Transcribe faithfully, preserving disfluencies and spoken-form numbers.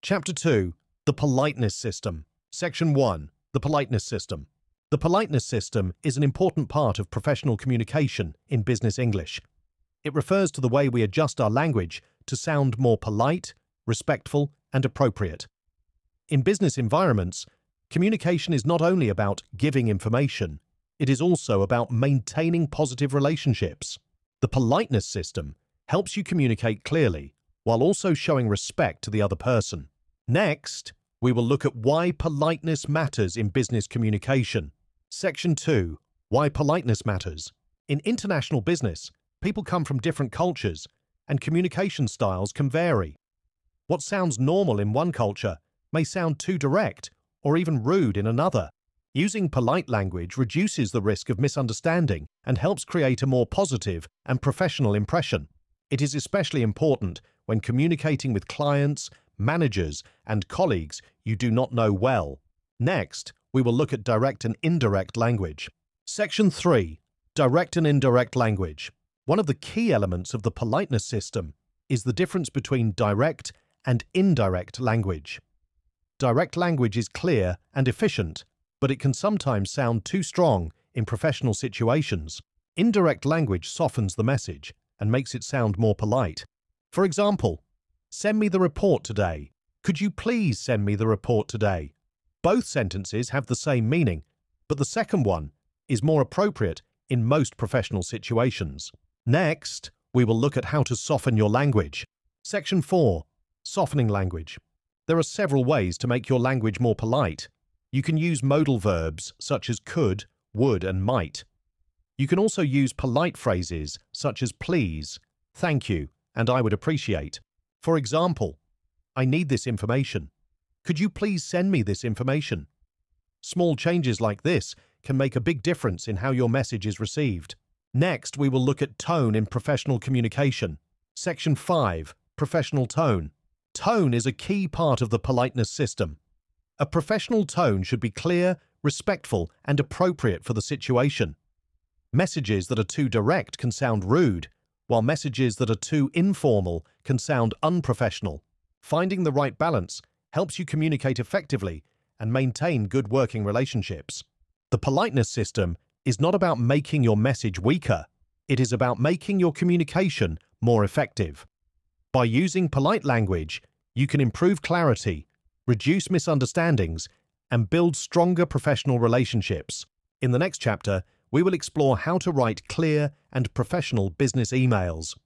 Chapter two. The Politeness System. Section one. The Politeness System. The politeness system is an important part of professional communication in business English. It refers to the way we adjust our language to sound more polite, respectful, and appropriate. In business environments, communication is not only about giving information, it is also about maintaining positive relationships. The politeness system helps you communicate clearly while also showing respect to the other person. Next, we will look at why politeness matters in business communication. Section two. Why politeness matters. In international business, people come from different cultures, and communication styles can vary. What sounds normal in one culture may sound too direct or even rude in another. Using polite language reduces the risk of misunderstanding and helps create a more positive and professional impression. It is especially important when communicating with clients, managers, and colleagues you do not know well. Next, we will look at direct and indirect language. Section three. Direct and indirect language. One of the key elements of the politeness system is the difference between direct and indirect language. Direct language is clear and efficient, but it can sometimes sound too strong in professional situations. Indirect language softens the message and makes it sound more polite. For example, send me the report today. Could you please send me the report today? Both sentences have the same meaning, but the second one is more appropriate in most professional situations. Next, we will look at how to soften your language. Section four. Softening language. There are several ways to make your language more polite. You can use modal verbs such as could, would, and might. You can also use polite phrases such as please, thank you, and I would appreciate. For example, I need this information. Could you please send me this information? Small changes like this can make a big difference in how your message is received. Next, we will look at tone in professional communication. Section five. Professional tone. Tone is a key part of the politeness system. A professional tone should be clear, respectful, and appropriate for the situation. Messages that are too direct can sound rude, while messages that are too informal can sound unprofessional. Finding the right balance helps you communicate effectively and maintain good working relationships. The politeness system is not about making your message weaker. It is about making your communication more effective. By using polite language, you can improve clarity, reduce misunderstandings, and build stronger professional relationships. In the next chapter, we will explore how to write clear and professional business emails.